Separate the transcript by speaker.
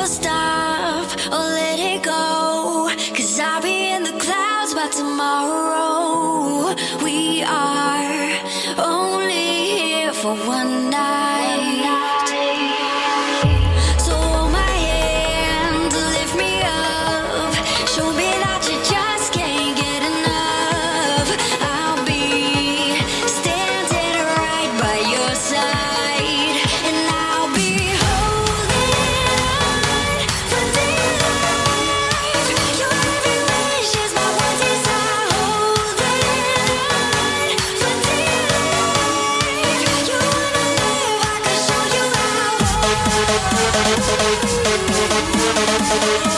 Speaker 1: never stop or let it go. 'Cause I'll be in the clouds by tomorrow. We are only here for one night. So hold my hand, lift me up, show me that you just can't get enough. I'll be standing right by your side, and I'll be holding on for dear life. Your every wish is my one desire. Holding on for dear life. You wanna live, I can show you how.